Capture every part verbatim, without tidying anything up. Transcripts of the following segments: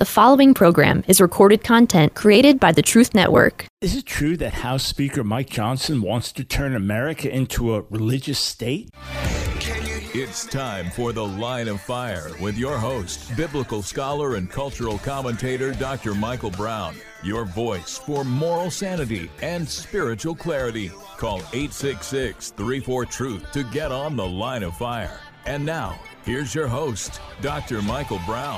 The following program is recorded content created by the Truth Network. Is it true that House Speaker Mike Johnson wants to turn America into a religious state? It's time for The Line of Fire with your host, biblical scholar and cultural commentator, Doctor Michael Brown. Your voice for moral sanity and spiritual clarity. Call eight six six, three four, truth to get on The Line of Fire. And now, here's your host, Doctor Michael Brown.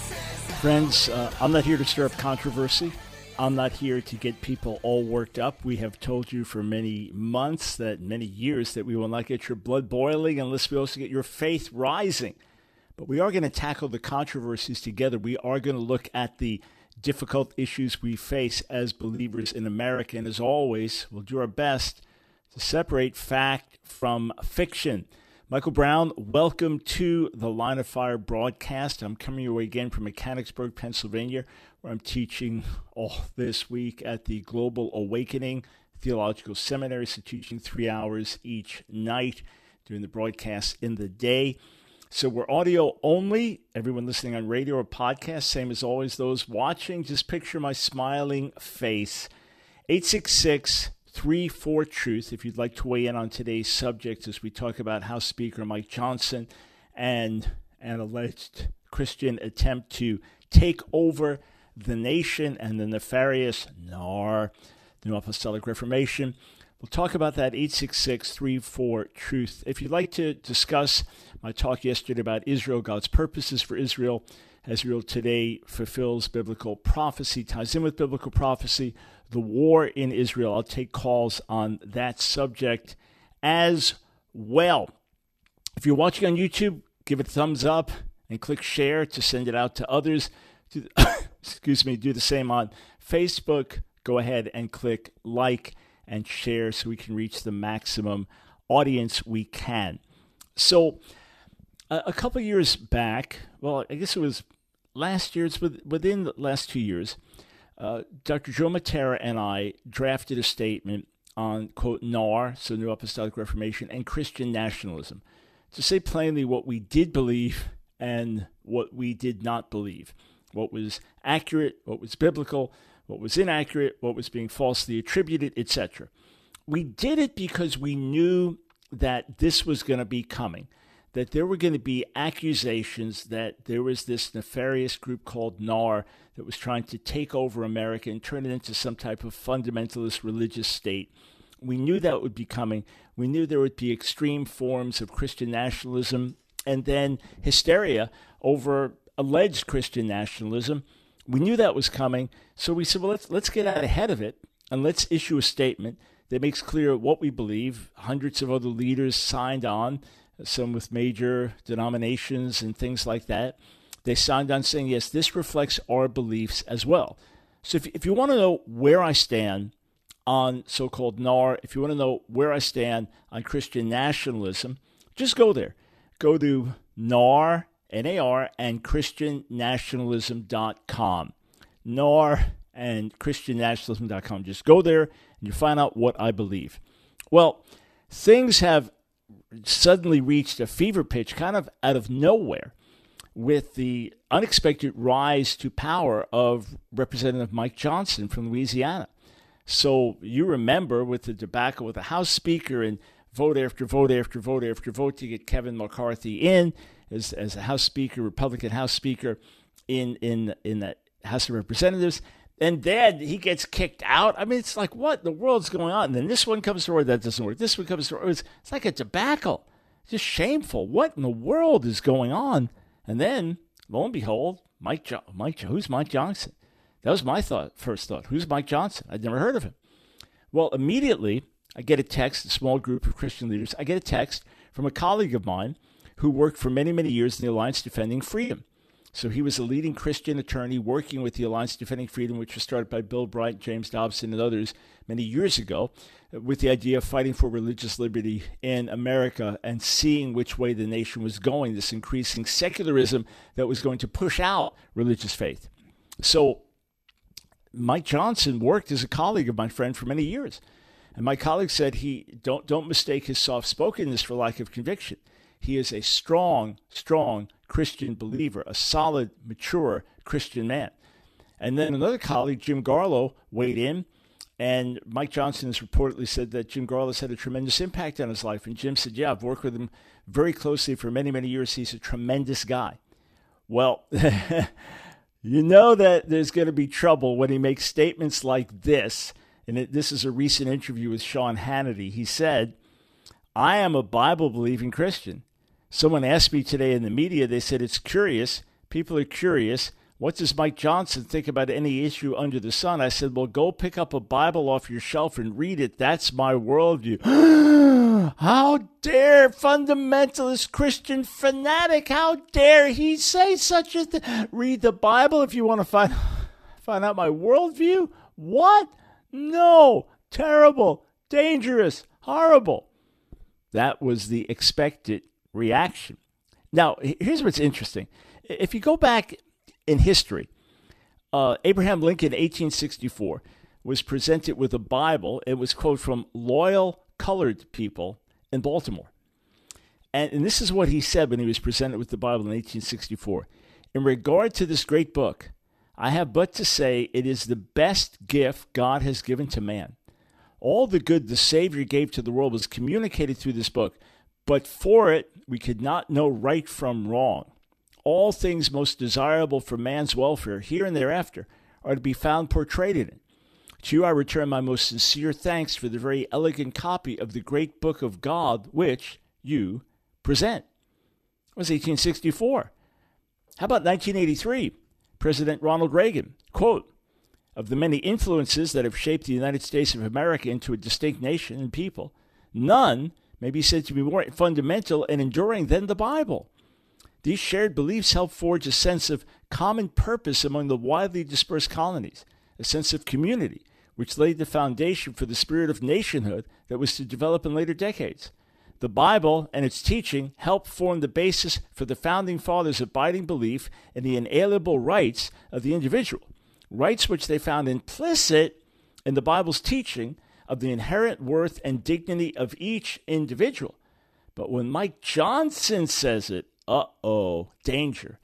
Friends, uh, I'm not here to stir up controversy. I'm not here to get people all worked up. We have told you for many months, that many years, that we will not get your blood boiling unless we also get your faith rising. But we are going to tackle the controversies together. We are going to look at the difficult issues we face as believers in America. And as always, we'll do our best to separate fact from fiction. Michael Brown, welcome to the Line of Fire broadcast. I'm coming your way again from Mechanicsburg, Pennsylvania, where I'm teaching all this week at the Global Awakening Theological Seminary, so teaching three hours each night, doing the broadcast in the day. So we're audio only. Everyone listening on radio or podcast, same as always. Those watching, just picture my smiling face. eight six six, three four, truth if you'd like to weigh in on today's subject as we talk about House Speaker Mike Johnson and an alleged Christian attempt to take over the nation and the nefarious N A R, the New Apostolic Reformation. We'll talk about that, eight six six, three four, truth. If you'd like to discuss my talk yesterday about Israel, God's purposes for Israel, as Israel today fulfills biblical prophecy, ties in with biblical prophecy, the war in Israel, I'll take calls on that subject as well. If you're watching on YouTube, give it a thumbs up and click share to send it out to others. Do the, excuse me, do the same on Facebook. Go ahead and click like and share so we can reach the maximum audience we can. So uh, a couple years back, well, I guess it was last year, it's within the last two years, uh, Doctor Joe Matera and I drafted a statement on, quote, N A R, so New Apostolic Reformation, and Christian nationalism, to say plainly what we did believe and what we did not believe, what was accurate, what was biblical, what was inaccurate, what was being falsely attributed, et cetera. We did it because we knew that this was going to be coming, that there were going to be accusations that there was this nefarious group called N A R that was trying to take over America and turn it into some type of fundamentalist religious state. We knew that would be coming. We knew there would be extreme forms of Christian nationalism and then hysteria over alleged Christian nationalism. We knew that was coming. So we said, well, let's, let's get out ahead of it and let's issue a statement that makes clear what we believe. Hundreds of other leaders signed on, some with major denominations and things like that. They signed on saying, yes, this reflects our beliefs as well. So if, if you want to know where I stand on so-called N A R, if you want to know where I stand on Christian nationalism, just go there. Go to N A R, N A R, and Christian nationalism dot com. N A R and Christian nationalism dot com. Just go there and you find out what I believe. Well, things have suddenly reached a fever pitch kind of out of nowhere with the unexpected rise to power of Representative Mike Johnson from Louisiana. So you remember with the debacle with the House Speaker and vote after vote after vote after vote to get Kevin McCarthy in as, as a House Speaker, Republican House Speaker in, in, in the House of Representatives. And then he gets kicked out. I mean, it's like, what in the world's going on? And then this one comes forward, that doesn't work. This one comes forward. It's, it's like a debacle. It's just shameful. What in the world is going on? And then, lo and behold, Mike, jo- Mike, who's Mike Johnson? That was my thought, first thought. Who's Mike Johnson? I'd never heard of him. Well, immediately, I get a text, a small group of Christian leaders. I get a text from a colleague of mine who worked for many, many years in the Alliance Defending Freedom. So he was a leading Christian attorney working with the Alliance Defending Freedom, which was started by Bill Bright, James Dobson, and others many years ago, with the idea of fighting for religious liberty in America and seeing which way the nation was going, this increasing secularism that was going to push out religious faith. So Mike Johnson worked as a colleague of my friend for many years. And my colleague said, he don't don't mistake his soft-spokenness for lack of conviction. He is a strong, strong Christian believer, a solid, mature, Christian man. And then another colleague, Jim Garlow, weighed in, and Mike Johnson has reportedly said that Jim Garlow has had a tremendous impact on his life. And Jim said, yeah, I've worked with him very closely for many, many years. He's a tremendous guy. Well, you know that there's going to be trouble when he makes statements like this. And it, this is a recent interview with Sean Hannity. He said, I am a Bible-believing Christian. Someone asked me today in the media, they said, it's curious. People are curious. What does Mike Johnson think about any issue under the sun? I said, well, go pick up a Bible off your shelf and read it. That's my worldview. How dare fundamentalist Christian fanatic, how dare he say such a thing? Read the Bible if you want to find, find out my worldview? What? No. Terrible. Dangerous. Horrible. That was the expected reaction. Now, here's what's interesting. If you go back in history, uh, Abraham Lincoln, eighteen sixty-four, was presented with a Bible. It was, quote, from loyal colored people in Baltimore. And, and this is what he said when he was presented with the Bible in eighteen sixty-four. In regard to this great book, I have but to say it is the best gift God has given to man. All the good the Savior gave to the world was communicated through this book, but for it we could not know right from wrong. All things most desirable for man's welfare, here and thereafter, are to be found portrayed in it. To you I return my most sincere thanks for the very elegant copy of the great book of God which you present. It was eighteen sixty-four. How about nineteen eighty-three? President Ronald Reagan, quote, of the many influences that have shaped the United States of America into a distinct nation and people, none may be said to be more fundamental and enduring than the Bible. These shared beliefs help forge a sense of common purpose among the widely dispersed colonies, a sense of community, which laid the foundation for the spirit of nationhood that was to develop in later decades. The Bible and its teaching helped form the basis for the Founding Fathers' abiding belief in the inalienable rights of the individual, rights which they found implicit in the Bible's teaching of the inherent worth and dignity of each individual. But when Mike Johnson says it, uh-oh, danger.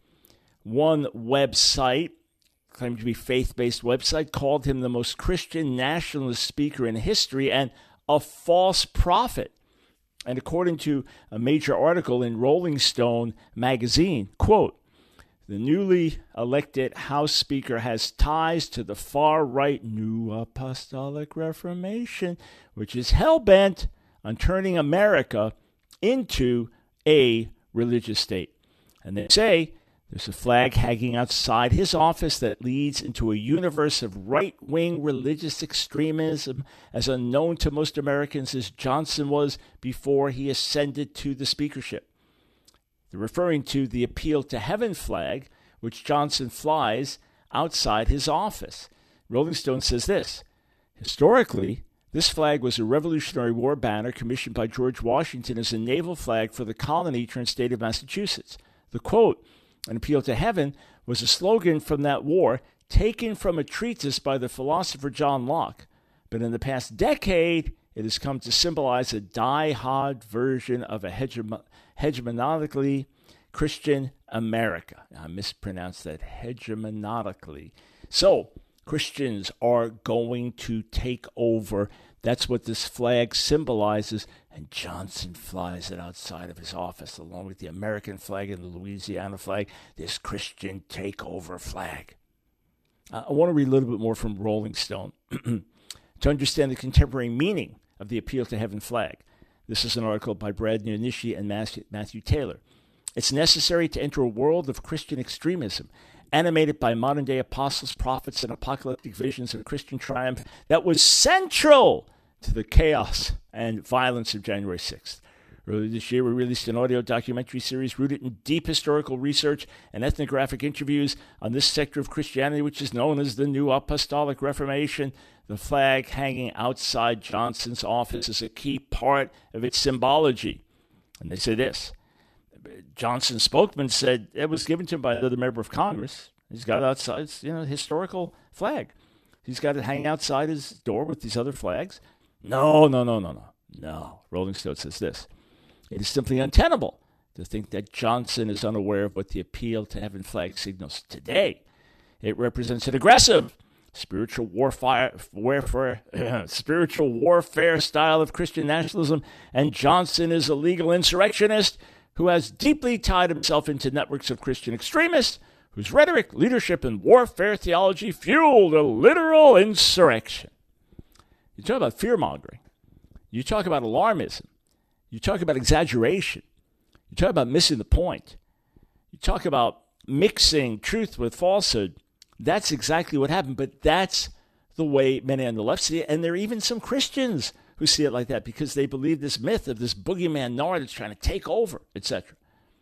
One website, claimed to be faith-based website, called him the most Christian nationalist speaker in history and a false prophet. And according to a major article in Rolling Stone magazine, quote, the newly elected House Speaker has ties to the far-right New Apostolic Reformation, which is hell-bent on turning America into a religious state. And they say there's a flag hanging outside his office that leads into a universe of right-wing religious extremism as unknown to most Americans as Johnson was before he ascended to the speakership. They're referring to the Appeal to Heaven flag, which Johnson flies outside his office. Rolling Stone says this, historically, this flag was a Revolutionary War banner commissioned by George Washington as a naval flag for the colony turned state of Massachusetts. The quote, an appeal to heaven, was a slogan from that war taken from a treatise by the philosopher John Locke. But in the past decade, it has come to symbolize a die-hard version of a hegemon- hegemonically Christian America. I mispronounced that, hegemonically. So, Christians are going to take over. That's what this flag symbolizes. And Johnson flies it outside of his office along with the American flag and the Louisiana flag, this Christian takeover flag. Uh, I want to read a little bit more from Rolling Stone to understand the contemporary meaning of the Appeal to Heaven flag. This is an article by Brad Nionishi and Matthew, Matthew Taylor. It's necessary to enter a world of Christian extremism, animated by modern-day apostles, prophets, and apocalyptic visions of Christian triumph that was central to the chaos and violence of January sixth. Earlier this year, we released an audio documentary series rooted in deep historical research and ethnographic interviews on this sector of Christianity, which is known as the New Apostolic Reformation. The flag hanging outside Johnson's office is a key part of its symbology. And they say this. Johnson's spokesman said it was given to him by another member of Congress. He's got it outside, it's, you know, historical flag. He's got it hanging outside his door with these other flags. No, no, no, no, no. No. Rolling Stone says this. It is simply untenable to think that Johnson is unaware of what the Appeal to Heaven flag signals today. It represents an aggressive spiritual warfare, warfare spiritual warfare style of Christian nationalism, and Johnson is a legal insurrectionist who has deeply tied himself into networks of Christian extremists whose rhetoric, leadership, and warfare theology fueled a literal insurrection. You talk about fear-mongering. You talk about alarmism. You talk about exaggeration. You talk about missing the point. You talk about mixing truth with falsehood. That's exactly what happened, but that's the way many on the left see it, and there are even some Christians who see it like that because they believe this myth of this boogeyman Noah that's trying to take over, et cetera.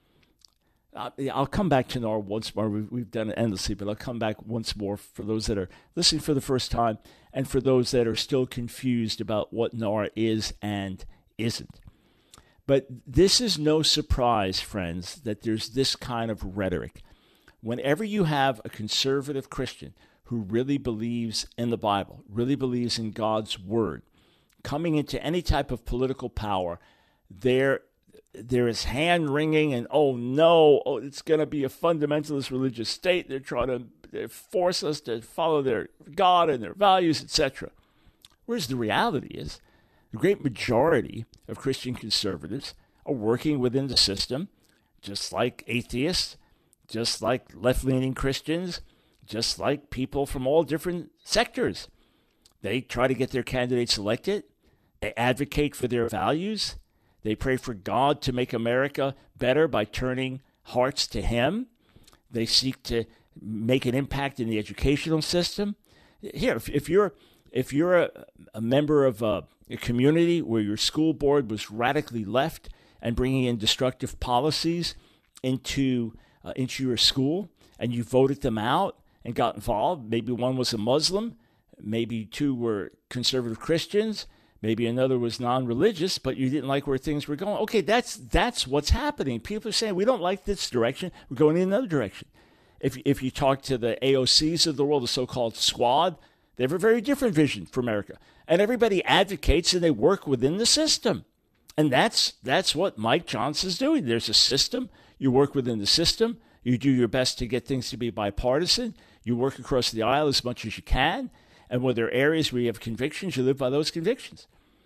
Uh, I'll come back to Noah once more. We've, we've done it endlessly, but I'll come back once more for those that are listening for the first time and for those that are still confused about what Noah is and isn't. But this is no surprise, friends, that there's this kind of rhetoric. Whenever you have a conservative Christian who really believes in the Bible, really believes in God's word, coming into any type of political power, there, there is hand-wringing and, oh, no, oh, it's going to be a fundamentalist religious state. They're trying to force us to follow their God and their values, et cetera. Whereas the reality is the great majority of Christian conservatives are working within the system, just like atheists, just like left-leaning Christians, just like people from all different sectors. They try to get their candidates elected. They advocate for their values. They pray for God to make America better by turning hearts to Him. They seek to make an impact in the educational system. Here, if, if you're if you're a, a member of a, a community where your school board was radically left and bringing in destructive policies into Uh, into your school, and you voted them out and got involved. Maybe one was a Muslim, maybe two were conservative Christians, maybe another was non-religious, but you didn't like where things were going. Okay, that's that's what's happening. People are saying, we don't like this direction, we're going in another direction. If, if you talk to the A O Cs of the world, the so-called squad, they have a very different vision for America. And everybody advocates and they work within the system. And that's that's what Mike Johnson's doing. There's a system. You work within the system. You do your best to get things to be bipartisan. You work across the aisle as much as you can. And when there are areas where you have convictions, you live by those convictions.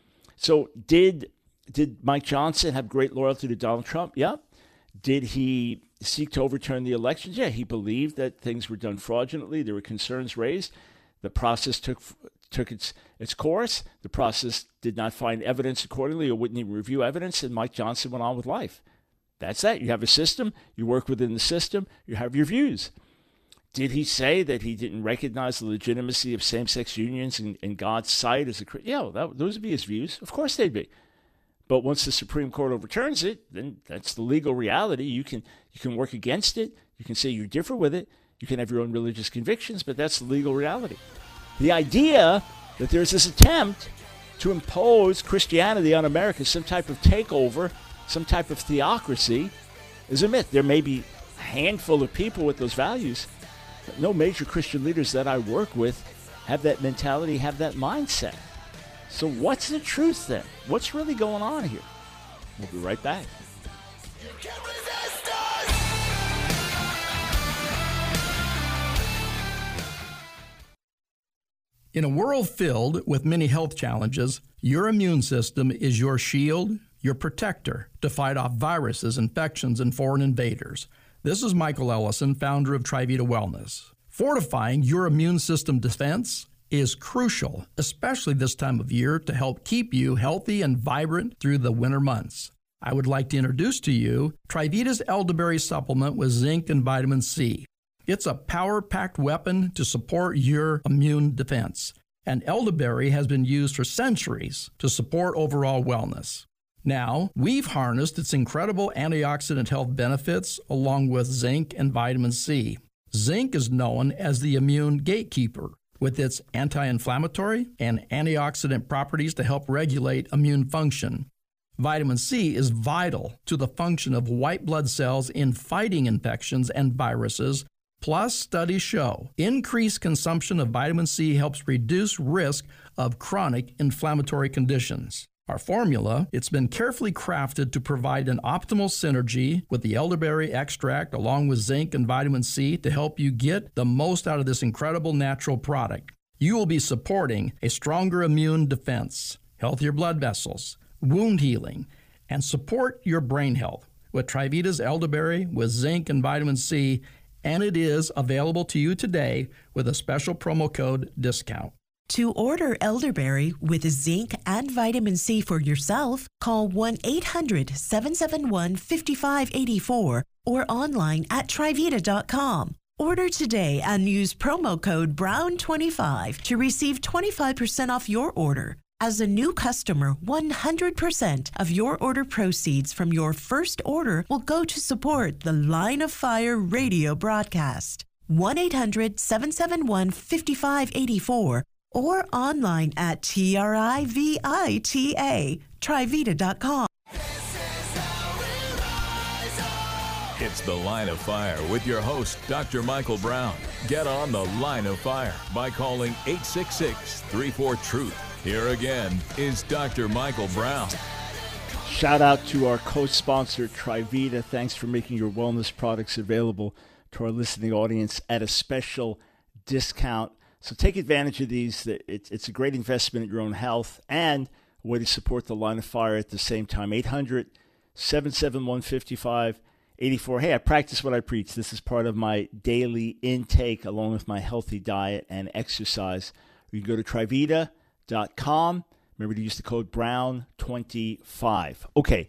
So did did Mike Johnson have great loyalty to Donald Trump? Yeah. Did he seek to overturn the elections? Yeah, he believed that things were done fraudulently. There were concerns raised. The process took took its its course. The process did not find evidence accordingly or wouldn't even review evidence, and Mike Johnson went on with life. That's that. You have a system. You work within the system. You have your views. Did he say that he didn't recognize the legitimacy of same-sex unions in, in God's sight as a Christian? Yeah, that, those would be his views. Of course they'd be. But once the Supreme Court overturns it, then that's the legal reality. You can you can work against it. You can say you differ with it. You can have your own religious convictions, but that's the legal reality. The idea that there's this attempt to impose Christianity on America, some type of takeover, some type of theocracy, is a myth. There may be a handful of people with those values, but no major Christian leaders that I work with have that mentality, have that mindset. So what's the truth then? What's really going on here? We'll be right back. You can't resist us! In a world filled with many health challenges, your immune system is your shield, your protector to fight off viruses, infections, and foreign invaders. This is Michael Ellison, founder of TriVita Wellness. Fortifying your immune system defense is crucial, especially this time of year, to help keep you healthy and vibrant through the winter months. I would like to introduce to you TriVita's elderberry supplement with zinc and vitamin C. It's a power-packed weapon to support your immune defense, and elderberry has been used for centuries to support overall wellness. Now, we've harnessed its incredible antioxidant health benefits along with zinc and vitamin C. Zinc is known as the immune gatekeeper, with its anti-inflammatory and antioxidant properties to help regulate immune function. Vitamin C is vital to the function of white blood cells in fighting infections and viruses. Plus, studies show increased consumption of vitamin C helps reduce risk of chronic inflammatory conditions. Our formula, it's been carefully crafted to provide an optimal synergy with the elderberry extract along with zinc and vitamin C to help you get the most out of this incredible natural product. You will be supporting a stronger immune defense, healthier blood vessels, wound healing, and support your brain health with Trivita's elderberry with zinc and vitamin C, and it is available to you today with a special promo code discount. To order elderberry with zinc and vitamin C for yourself, call one eight hundred, seven seven one, five five eight four or online at Trivita dot com. Order today and use promo code brown twenty-five to receive twenty-five percent off your order. As a new customer, one hundred percent of your order proceeds from your first order will go to support the Line of Fire radio broadcast. one eight hundred, seven seven one, five five eight four or online at Trivita, Trivita dot com. It's the Line of Fire with your host, Doctor Michael Brown. Get on the Line of Fire by calling eight six six, three four, truth. Here again is Doctor Michael Brown. Shout out to our co-sponsor, Trivita. Thanks for making your wellness products available to our listening audience at a special discount. So take advantage of these. It's, it's a great investment in your own health and a way to support the Line of Fire at the same time. eight hundred, seven seven one, five five eight four. Hey, I practice what I preach. This is part of my daily intake along with my healthy diet and exercise. You can go to Trivita dot com. Remember to use the code brown twenty-five. Okay,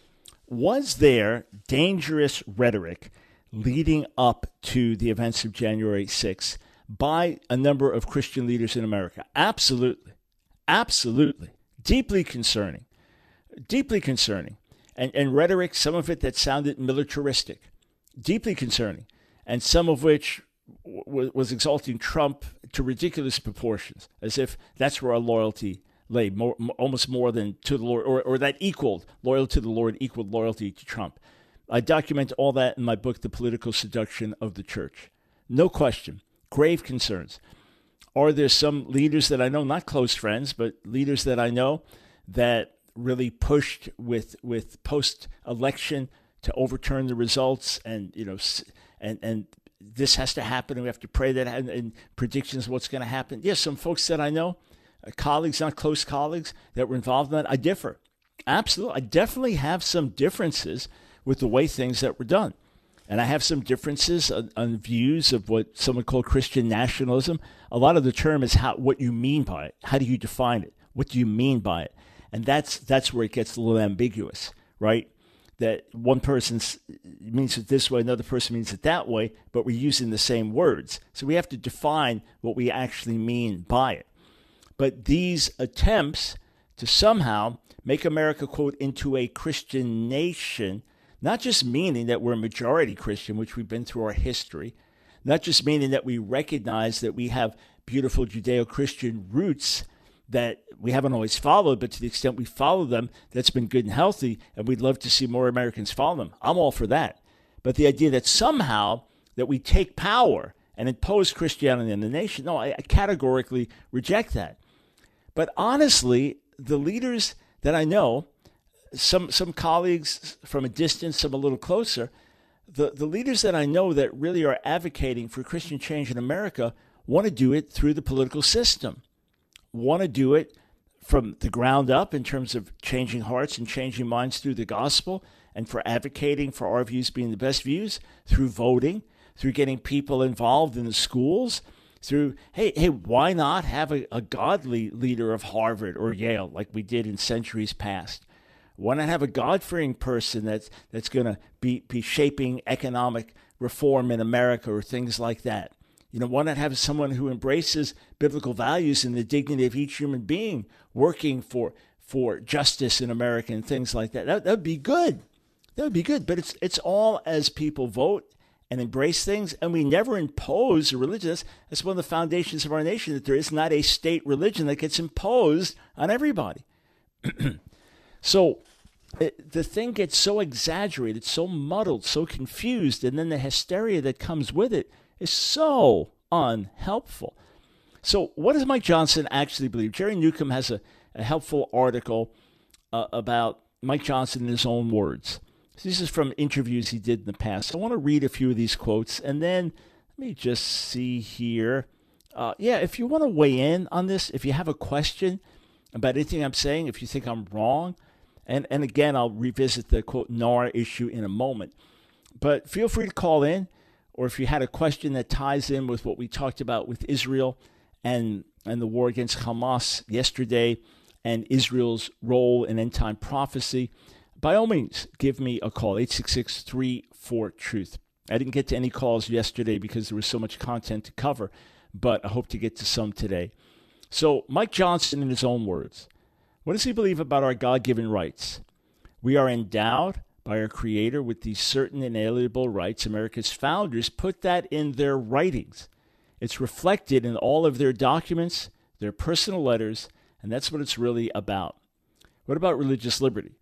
was there dangerous rhetoric leading up to the events of January sixth by a number of Christian leaders in America? Absolutely. Absolutely. Deeply concerning. Deeply concerning. And, and rhetoric, some of it that sounded militaristic. Deeply concerning. And some of which w- was exalting Trump to ridiculous proportions, as if that's where our loyalty lay, more, almost more than to the Lord, or, or that equaled, loyalty to the Lord equaled loyalty to Trump. I document all that in my book, The Political Seduction of the Church. No question. Grave concerns. Are there some leaders that I know, not close friends, but leaders that I know that really pushed with with post-election to overturn the results, and you know, and and this has to happen, and we have to pray that, and, and predictions of what's going to happen? Yes, some folks that I know, uh, colleagues, not close colleagues, that were involved in that. I differ. Absolutely. I definitely have some differences with the way things that were done. And I have some differences on, on views of what someone called Christian nationalism. A lot of the term is how what you mean by it. How do you define it? What do you mean by it? And that's that's where it gets a little ambiguous, right? That one person means it this way, another person means it that way, but we're using the same words. So we have to define what we actually mean by it. But these attempts to somehow make America, quote, into a Christian nation, not just meaning that we're a majority Christian, which we've been through our history, not just meaning that we recognize that we have beautiful Judeo-Christian roots that we haven't always followed, but to the extent we follow them, that's been good and healthy, and we'd love to see more Americans follow them. I'm all for that. But the idea that somehow that we take power and impose Christianity on the nation, no, I, I categorically reject that. But honestly, the leaders that I know, some some colleagues from a distance, some a little closer, the, the leaders that I know that really are advocating for Christian change in America want to do it through the political system, want to do it from the ground up in terms of changing hearts and changing minds through the gospel, and for advocating for our views being the best views through voting, through getting people involved in the schools, through, hey, hey, why not have a, a godly leader of Harvard or Yale like we did in centuries past? Why not have a God-fearing person that's that's going to be, be shaping economic reform in America or things like that? You know, why not have someone who embraces biblical values and the dignity of each human being working for for justice in America and things like that? That that would be good. That would be good. But it's it's all as people vote and embrace things, and we never impose a religion. That's, that's one of the foundations of our nation, that there is not a state religion that gets imposed on everybody. So it, the thing gets so exaggerated, so muddled, so confused, and then the hysteria that comes with it is so unhelpful. So what does Mike Johnson actually believe? Jerry Newcomb has a, a helpful article uh, about Mike Johnson in his own words. This is from interviews he did in the past. I want to read a few of these quotes, and then let me just see here. Uh, yeah, if you want to weigh in on this, if you have a question about anything I'm saying, if you think I'm wrong, and, and again, I'll revisit the, quote, N A R issue in a moment. But feel free to call in, or if you had a question that ties in with what we talked about with Israel and, and the war against Hamas yesterday and Israel's role in end-time prophecy, by all means, give me a call, eight six six, three four, truth. I didn't get to any calls yesterday because there was so much content to cover, but I hope to get to some today. So Mike Johnson, in his own words, what does he believe about our God-given rights? We are endowed by our Creator with these certain inalienable rights. America's founders put that in their writings. It's reflected in all of their documents, their personal letters, and that's what it's really about. What about religious liberty?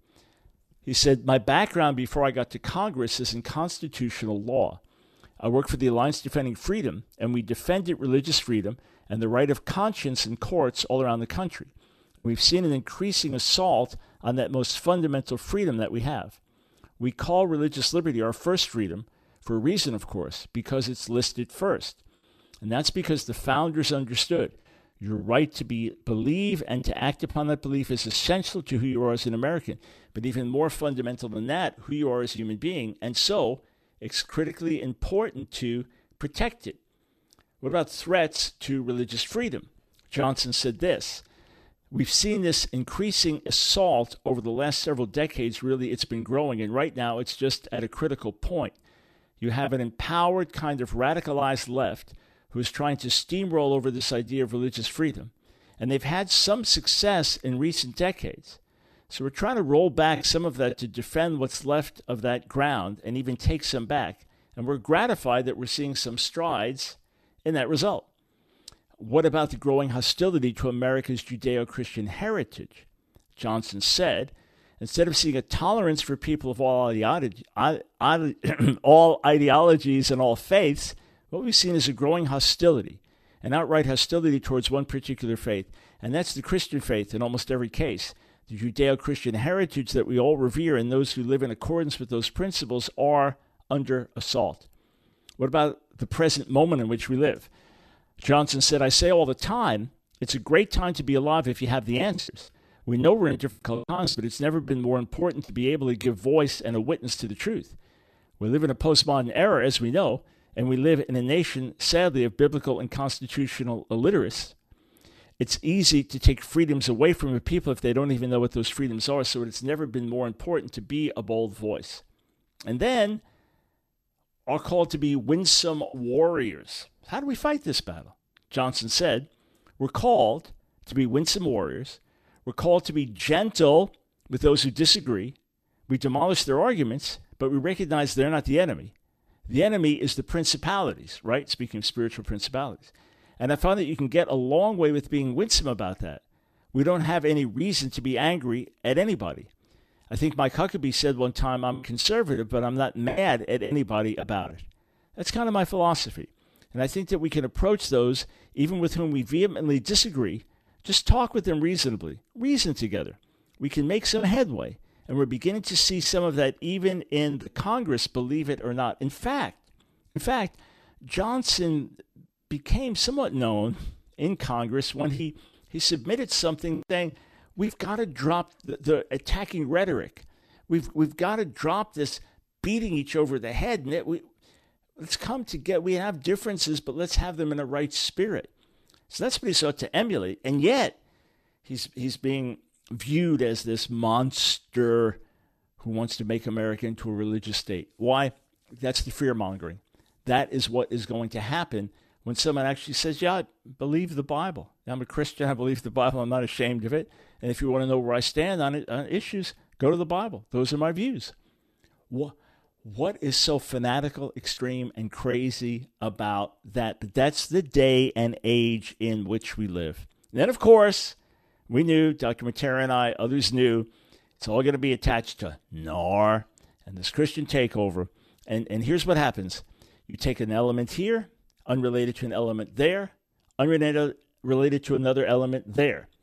He said, my background before I got to Congress is in constitutional law. I work for the Alliance Defending Freedom, and we defended religious freedom and the right of conscience in courts all around the country. We've seen an increasing assault on that most fundamental freedom that we have. We call religious liberty our first freedom for a reason, of course, because it's listed first. And that's because the founders understood your right to be believe and to act upon that belief is essential to who you are as an American. But even more fundamental than that, who you are as a human being. And so it's critically important to protect it. What about threats to religious freedom? Johnson said this. We've seen this increasing assault over the last several decades. Really, it's been growing. And right now, it's just at a critical point. You have an empowered kind of radicalized left who is trying to steamroll over this idea of religious freedom. And they've had some success in recent decades. So we're trying to roll back some of that to defend what's left of that ground and even take some back. And we're gratified that we're seeing some strides in that result. What about the growing hostility to America's Judeo-Christian heritage? Johnson said, instead of seeing a tolerance for people of all, ideology, all ideologies and all faiths, what we've seen is a growing hostility, an outright hostility towards one particular faith, and that's the Christian faith in almost every case. The Judeo-Christian heritage that we all revere and those who live in accordance with those principles are under assault. What about the present moment in which we live? Johnson said, I say all the time, it's a great time to be alive if you have the answers. We know we're in difficult times, but it's never been more important to be able to give voice and a witness to the truth. We live in a postmodern era, as we know, and we live in a nation, sadly, of biblical and constitutional illiteracy. It's easy to take freedoms away from the people if they don't even know what those freedoms are, so it's never been more important to be a bold voice. And then, are called to be winsome warriors. How do we fight this battle? Johnson said, we're called to be winsome warriors. We're called to be gentle with those who disagree. We demolish their arguments, but we recognize they're not the enemy. The enemy is the principalities, right? Speaking of spiritual principalities. And I found that you can get a long way with being winsome about that. We don't have any reason to be angry at anybody. I think Mike Huckabee said one time, I'm conservative, but I'm not mad at anybody about it. That's kind of my philosophy. And I think that we can approach those, even with whom we vehemently disagree, just talk with them reasonably, reason together. We can make some headway. And we're beginning to see some of that even in the Congress, believe it or not. In fact, in fact, Johnson became somewhat known in Congress when he, he submitted something saying, we've got to drop the, the attacking rhetoric. We've we've got to drop this beating each over the head. And it, we, let's come together. We have differences, but let's have them in a right spirit. So that's what he sought to emulate. And yet, he's he's being viewed as this monster who wants to make America into a religious state. Why? That's the fear-mongering. That is what is going to happen when someone actually says, yeah, I believe the Bible. I'm a Christian. I believe the Bible. I'm not ashamed of it. And if you want to know where I stand on, it, on issues, go to the Bible. Those are my views. What, what is so fanatical, extreme, and crazy about that? But that's the day and age in which we live. And then, of course, we knew, Doctor Matera and I, others knew, it's all going to be attached to N A R and this Christian takeover. And, and here's what happens. You take an element here, unrelated to an element there, unrelated related to another element there.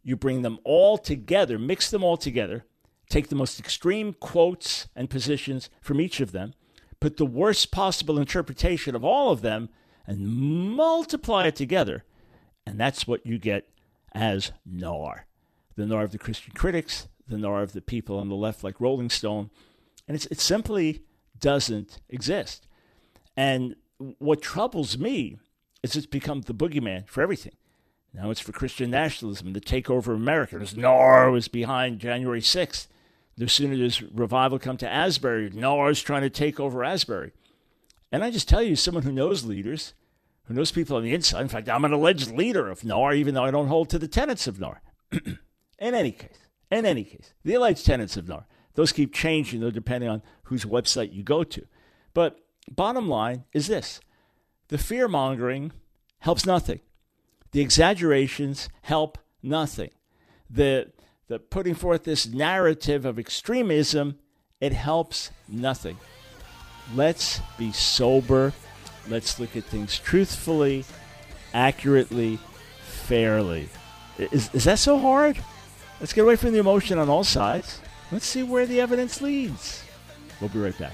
You bring them all together, mix them all together, take the most extreme quotes and positions from each of them, put the worst possible interpretation of all of them, and multiply it together. And that's what you get as NAR. The NAR of the Christian critics, the NAR of the people on the left like Rolling Stone. And it's, it simply doesn't exist. And what troubles me is it's become the boogeyman for everything. Now it's for Christian nationalism to take over America. There's NAR was behind January sixth. No sooner does revival come to Asbury, NAR is trying to take over Asbury. And I just tell you, someone who knows leaders, who knows people on the inside. In fact, I'm an alleged leader of NAR, even though I don't hold to the tenets of NAR. In any case, in any case, the alleged tenets of NAR, those keep changing, though, depending on whose website you go to. But bottom line is this. The fear-mongering helps nothing. The exaggerations help nothing. The, the putting forth this narrative of extremism, it helps nothing. Let's be sober. Let's look at things truthfully, accurately, fairly. Is, is that so hard? Let's get away from the emotion on all sides. Let's see where the evidence leads. We'll be right back.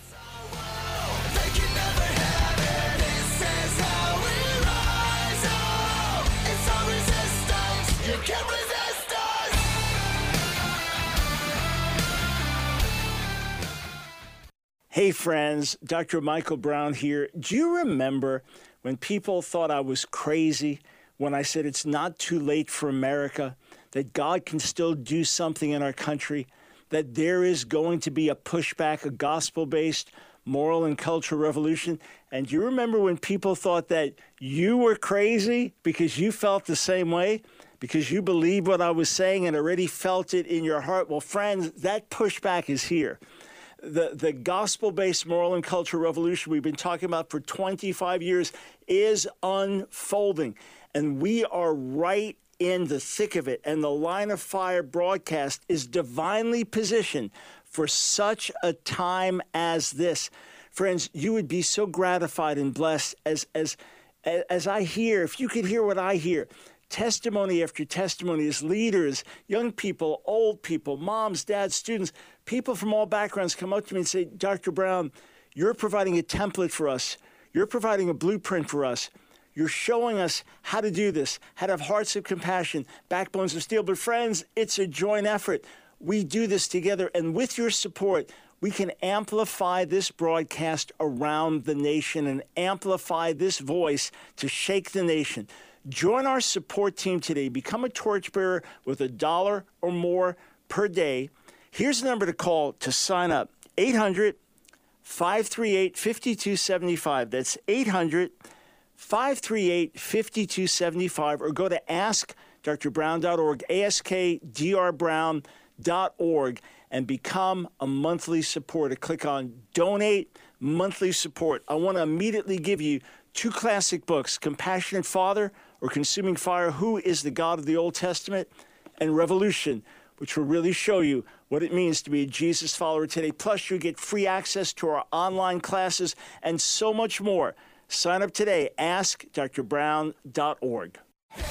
Hey friends, Doctor Michael Brown here. Do you remember when people thought I was crazy when I said it's not too late for America, that God can still do something in our country, that there is going to be a pushback, a gospel-based moral and cultural revolution? And do you remember when people thought that you were crazy because you felt the same way, because you believed what I was saying and already felt it in your heart? Well, friends, that pushback is here. The, the gospel-based moral and cultural revolution we've been talking about for twenty-five years is unfolding. And we are right in the thick of it. And the Line of Fire broadcast is divinely positioned for such a time as this. Friends, you would be so gratified and blessed as, as, as I hear, if you could hear what I hear, testimony after testimony as leaders, young people, old people, moms, dads, students, people from all backgrounds come up to me and say, Doctor Brown, you're providing a template for us. You're providing a blueprint for us. You're showing us how to do this, how to have hearts of compassion, backbones of steel. But friends, it's a joint effort. We do this together. And with your support, we can amplify this broadcast around the nation and amplify this voice to shake the nation. Join our support team today. Become a torchbearer with a dollar or more per day. Here's the number to call to sign up. eight hundred, five three eight, five two seven five. That's eight hundred, five three eight, five two seven five. Or go to ask dr brown dot org, ask d r brown dot org, and become a monthly supporter. Click on Donate Monthly Support. I want to immediately give you two classic books, Compassionate Father or Consuming Fire, Who is the God of the Old Testament, and Revolution, which will really show you what it means to be a Jesus follower today. Plus, you get free access to our online classes and so much more. Sign up today. ask dr brown dot org.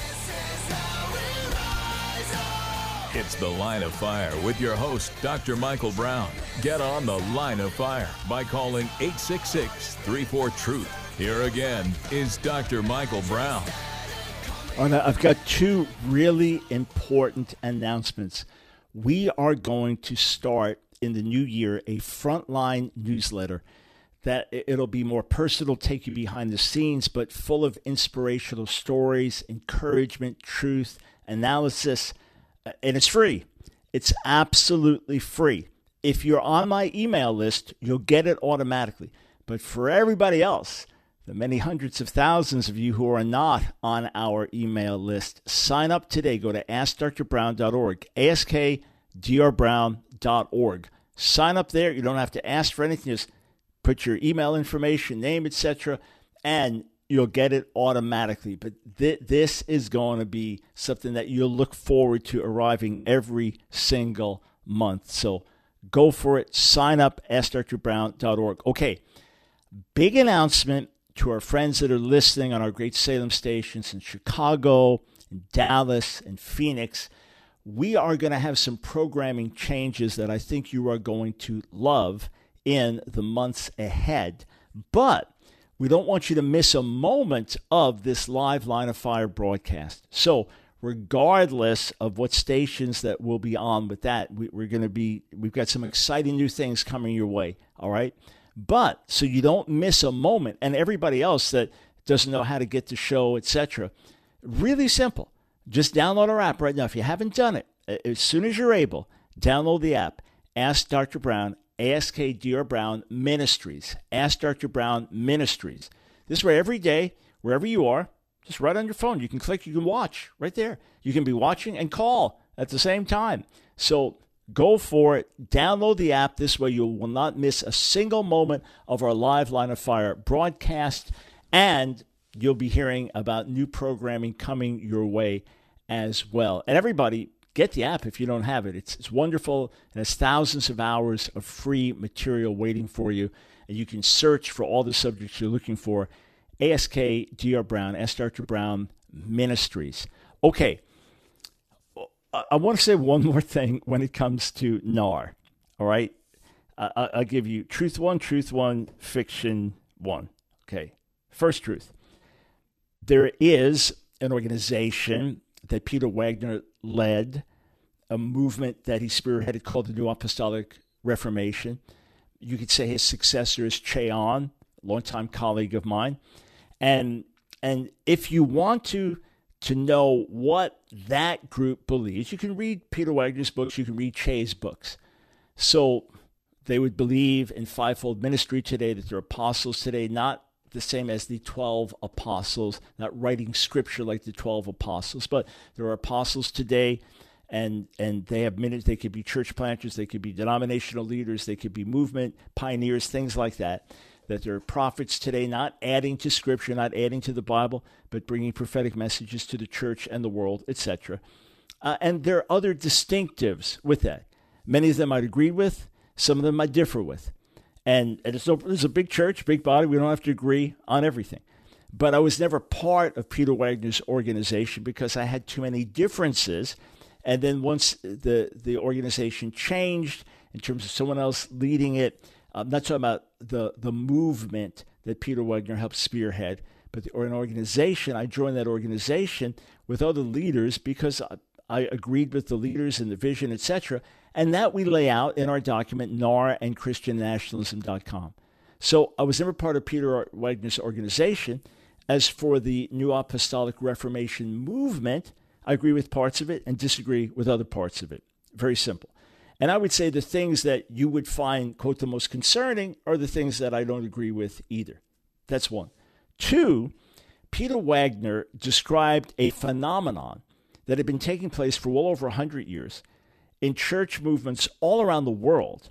It's The Line of Fire with your host, Doctor Michael Brown. Get on The Line of Fire by calling eight six six, three four, truth. Here again is Doctor Michael Brown. I've got two really important announcements. We are going to start in the new year a frontline newsletter that it'll be more personal, take you behind the scenes, but full of inspirational stories, encouragement, truth, analysis, and it's free. It's absolutely free. If you're on my email list, you'll get it automatically. But for everybody else, the many hundreds of thousands of you who are not on our email list, sign up today. Go to ask dr brown dot org, ask d r brown dot org. Sign up there. You don't have to ask for anything. Just put your email information, name, et cetera, and you'll get it automatically. But th- this is going to be something that you'll look forward to arriving every single month. So go for it. Sign up, ask dr brown dot org. Okay, big announcement to our friends that are listening on our great Salem stations in Chicago, in Dallas, and Phoenix. We are going to have some programming changes that I think you are going to love in the months ahead. But we don't want you to miss a moment of this live Line of Fire broadcast. So regardless of what stations that will be on with that, we, we're going to be, we've got some exciting new things coming your way, all right? But so you don't miss a moment, and everybody else that doesn't know how to get the show, et cetera, really simple. Just download our app right now. If you haven't done it, as soon as you're able, download the app. Ask Doctor Brown, A S K D R Brown Ministries. Ask Doctor Brown Ministries. This way, every day, wherever you are, just right on your phone, you can click, you can watch right there. You can be watching and call at the same time. So go for it. Download the app. This way, you will not miss a single moment of our live Line of Fire broadcast, and you'll be hearing about new programming coming your way as well. And everybody, get the app if you don't have it. It's, it's wonderful. It has thousands of hours of free material waiting for you, and you can search for all the subjects you're looking for. A S K D R Brown, Ask Doctor Brown Ministries. Okay, I, I want to say one more thing when it comes to N A R, all right? I, I'll give you truth one, truth one, fiction one. Okay, first truth. There is an organization that Peter Wagner led, a movement that he spearheaded called the New Apostolic Reformation. You could say his successor is Che Ahn, a longtime colleague of mine. And and if you want to to know what that group believes, you can read Peter Wagner's books, you can read Che's books. So they would believe in fivefold ministry today, that they're apostles today, not the same as the twelve apostles, not writing scripture like the twelve apostles, but there are apostles today, and and they have minutes. They could be church planters, they could be denominational leaders, they could be movement pioneers, things like that. That there are prophets today, not adding to Scripture, not adding to the Bible, but bringing prophetic messages to the church and the world, et cetera. Uh, and there are other distinctives with that. Many of them I'd agree with, some of them I differ with. And, and it's, no, it's a big church, big body. We don't have to agree on everything. But I was never part of Peter Wagner's organization because I had too many differences. And then once the, the organization changed in terms of someone else leading it, I'm not talking about the, the movement that Peter Wagner helped spearhead, but the, or an organization. I joined that organization with other leaders because I, I agreed with the leaders and the vision, et cetera, and that we lay out in our document, N A R and Christian Nationalism dot com. So I was never part of Peter Wagner's organization. As for the New Apostolic Reformation movement, I agree with parts of it and disagree with other parts of it. Very simple. And I would say the things that you would find, quote, the most concerning are the things that I don't agree with either. That's one. Two, Peter Wagner described a phenomenon that had been taking place for well over one hundred years in church movements all around the world,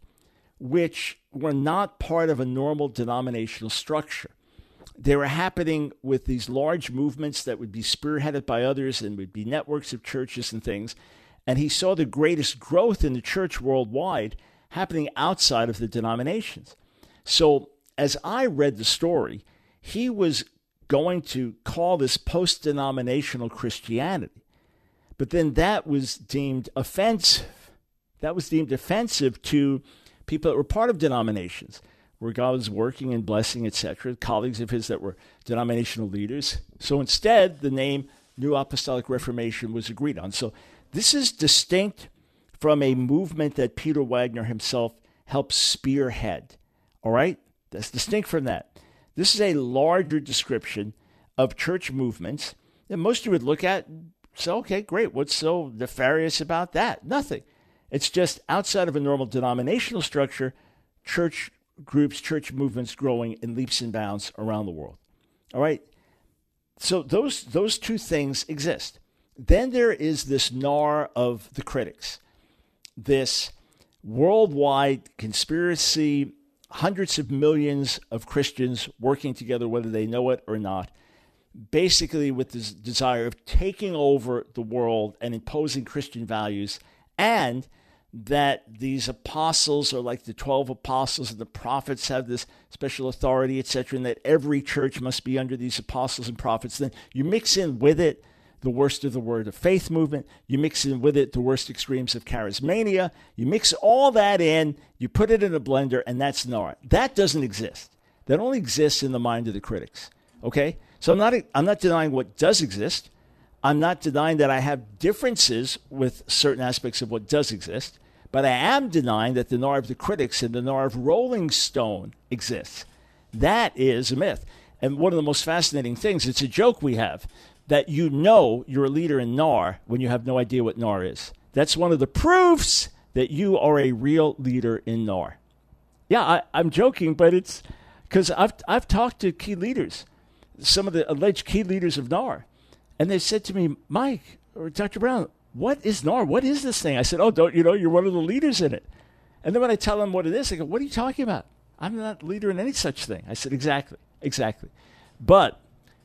which were not part of a normal denominational structure. They were happening with these large movements that would be spearheaded by others and would be networks of churches and things. And he saw the greatest growth in the church worldwide happening outside of the denominations. So as I read the story, he was going to call this post-denominational Christianity. But then that was deemed offensive. That was deemed offensive to people that were part of denominations, where God was working and blessing, et cetera, colleagues of his that were denominational leaders. So instead, the name New Apostolic Reformation was agreed on. So this is distinct from a movement that Peter Wagner himself helped spearhead. All right? That's distinct from that. This is a larger description of church movements that most of you would look at and say, okay, great. What's so nefarious about that? Nothing. It's just outside of a normal denominational structure, church groups, church movements growing in leaps and bounds around the world. All right? So those those two things exist. Then there is this N A R of the critics, this worldwide conspiracy, hundreds of millions of Christians working together, whether they know it or not, basically with this desire of taking over the world and imposing Christian values, and that these apostles are like the twelve apostles and the prophets have this special authority, et cetera, and that every church must be under these apostles and prophets. Then you mix in with it the worst of the Word of Faith movement. You mix in with it the worst extremes of charismania. You mix all that in, you put it in a blender, and that's N A R. That doesn't exist. That only exists in the mind of the critics. Okay? So I'm not I'm not denying what does exist. I'm not denying that I have differences with certain aspects of what does exist. But I am denying that the N A R of the critics and the N A R of Rolling Stone exists. That is a myth. And one of the most fascinating things, it's a joke we have, that you know you're a leader in N A R when you have no idea what N A R is. That's one of the proofs that you are a real leader in N A R. Yeah, I, I'm joking, but it's because I've, I've talked to key leaders, some of the alleged key leaders of N A R, and they said to me, Mike, or Doctor Brown, what is N A R? What is this thing? I said, oh, don't you know, you're one of the leaders in it. And then when I tell them what it is, they go, what are you talking about? I'm not a leader in any such thing. I said, exactly, exactly. But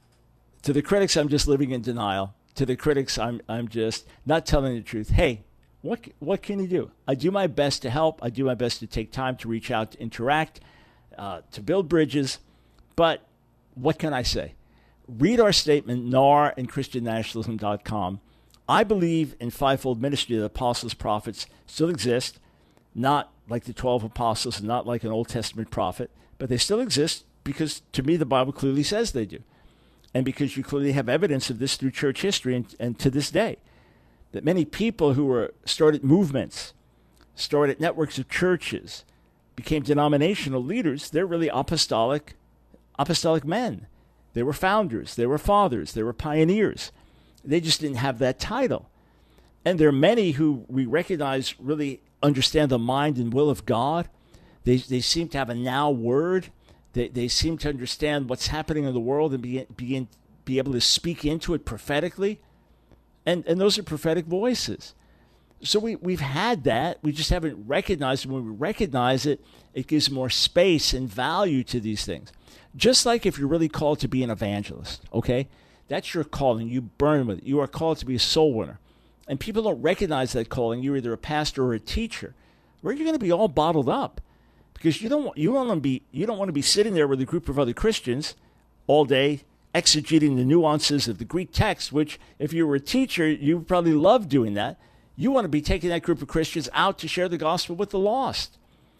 to the critics, I'm just living in denial. To the critics, I'm I'm just not telling the truth. Hey, what what can you do? I do my best to help. I do my best to take time to reach out, to interact, uh, to build bridges. But what can I say? Read our statement, N A R and Christian Nationalism dot com. I believe in fivefold ministry. The apostles, prophets still exist, not like the twelve apostles and not like an Old Testament prophet, but they still exist because, to me, the Bible clearly says they do. And because you clearly have evidence of this through church history and, and to this day, that many people who were started movements, started networks of churches, became denominational leaders, they're really apostolic, apostolic men. They were founders, they were fathers, they were pioneers. They just didn't have that title. And there are many who we recognize really understand the mind and will of God. They they seem to have a now word. They they seem to understand what's happening in the world and be, begin be able to speak into it prophetically. And and those are prophetic voices. So we, we've had that. We just haven't recognized it. When we recognize it, it gives more space and value to these things. Just like if you're really called to be an evangelist, okay? That's your calling. You burn with it. You are called to be a soul winner. And people don't recognize that calling. You're either a pastor or a teacher. Where you're going to be all bottled up. Because you don't want you don't want to be you don't want to be sitting there with a group of other Christians all day exegeting the nuances of the Greek text, which if you were a teacher, you probably love doing that. You want to be taking that group of Christians out to share the gospel with the lost.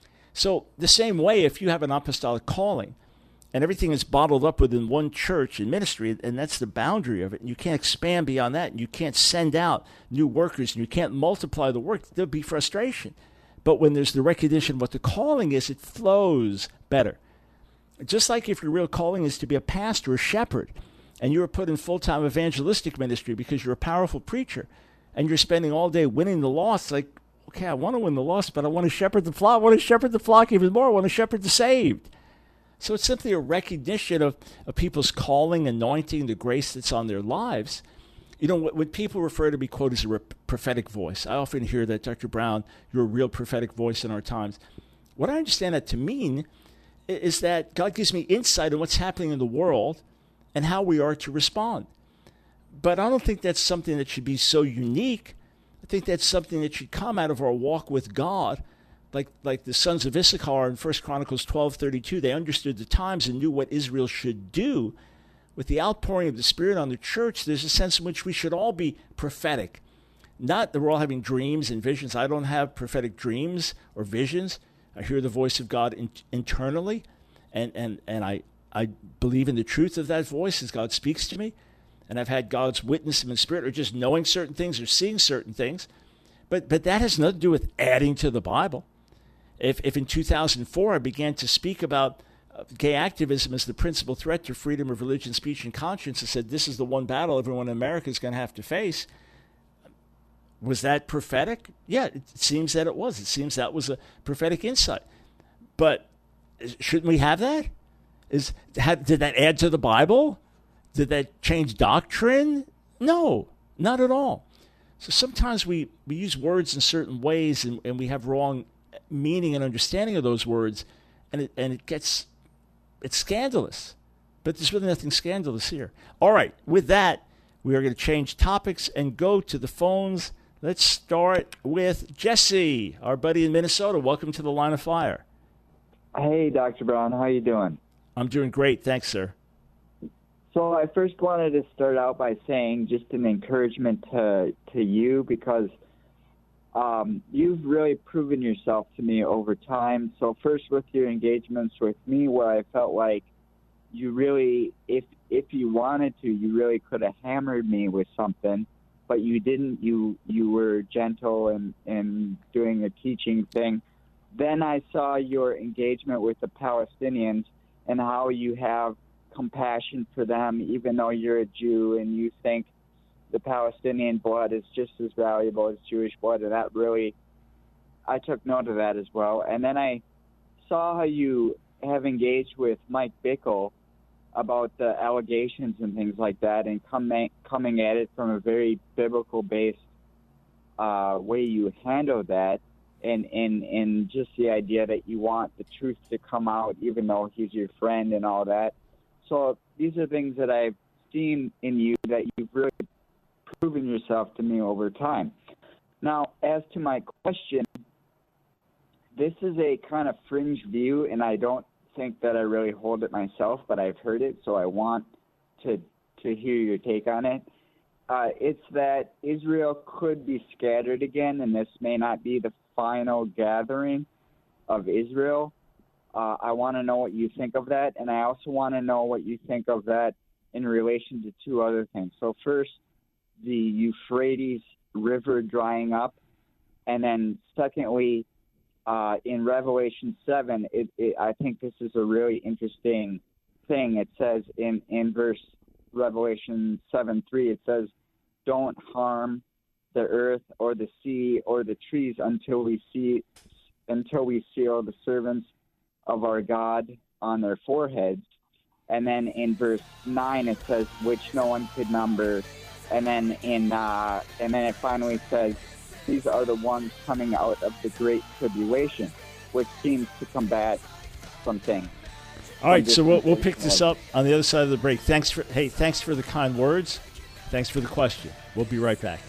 So the same way, if you have an apostolic calling and everything is bottled up within one church and ministry, and that's the boundary of it, and you can't expand beyond that, and you can't send out new workers, and you can't multiply the work, there'll be frustration. But when there's the recognition of what the calling is, it flows better. Just like if your real calling is to be a pastor, a shepherd, and you're put in full-time evangelistic ministry because you're a powerful preacher, and you're spending all day winning the lost, like, okay, I want to win the lost, but I want to shepherd the flock. I want to shepherd the flock even more. I want to shepherd the saved. So it's simply a recognition of, of people's calling, anointing, the grace that's on their lives. You know, when people refer to me, quote, as a prophetic voice, I often hear that, Doctor Brown, you're a real prophetic voice in our times. What I understand that to mean is that God gives me insight on what's happening in the world and how we are to respond. But I don't think that's something that should be so unique. I think that's something that should come out of our walk with God. Like like the sons of Issachar in First Chronicles twelve thirty-two, they understood the times and knew what Israel should do. With the outpouring of the Spirit on the church, there's a sense in which we should all be prophetic. Not that we're all having dreams and visions. I don't have prophetic dreams or visions. I hear the voice of God in, internally, and, and, and I, I believe in the truth of that voice as God speaks to me. And I've had God's witness in the Spirit, or just knowing certain things or seeing certain things. But but that has nothing to do with adding to the Bible. If if in two thousand four I began to speak about gay activism as the principal threat to freedom of religion, speech, and conscience, I said this is the one battle everyone in America is going to have to face. Was that prophetic? Yeah, it seems that it was. It seems that was a prophetic insight. But shouldn't we have that? Is had, did that add to the Bible? Did that change doctrine? No, not at all. So sometimes we, we use words in certain ways and, and we have wrong meaning and understanding of those words, and it, and it gets, it's scandalous. But there's really nothing scandalous here. All right, with that, we are going to change topics and go to the phones. Let's start with Jesse, our buddy in Minnesota. Welcome to the Line of Fire. Hey, Doctor Brown. How you doing? I'm doing great. Thanks, sir. So I first wanted to start out by saying just an encouragement to to you, because um, you've really proven yourself to me over time. So first with your engagements with me, where I felt like you really, if if you wanted to, you really could have hammered me with something, but you didn't. You you were gentle and, and doing a teaching thing. Then I saw your engagement with the Palestinians and how you have compassion for them, even though you're a Jew and you think the Palestinian blood is just as valuable as Jewish blood. And that really, I took note of that as well. And then I saw how you have engaged with Mike Bickle about the allegations and things like that, and coming coming at it from a very biblical-based uh, way you handle that, and, and, and just the idea that you want the truth to come out, even though he's your friend and all that. So these are things that I've seen in you that you've really proven yourself to me over time. Now, as to my question, this is a kind of fringe view, and I don't think that I really hold it myself, but I've heard it, so I want to to hear your take on it. Uh, it's that Israel could be scattered again, and this may not be the final gathering of Israel. Uh, I want to know what you think of that, and I also want to know what you think of that in relation to two other things. So first, the Euphrates River drying up, and then secondly, uh, in Revelation seven, it, it, I think this is a really interesting thing. It says in, in verse Revelation seven three, it says, "Don't harm the earth or the sea or the trees until we see until we seal the servants of our God on their foreheads." And then in verse nine it says, "Which no one could number." And then in uh, and then it finally says, "These are the ones coming out of the great tribulation," which seems to combat some things. All right, so we'll we'll pick this up on the other side of the break. Thanks for hey, thanks for the kind words. Thanks for the question. We'll be right back.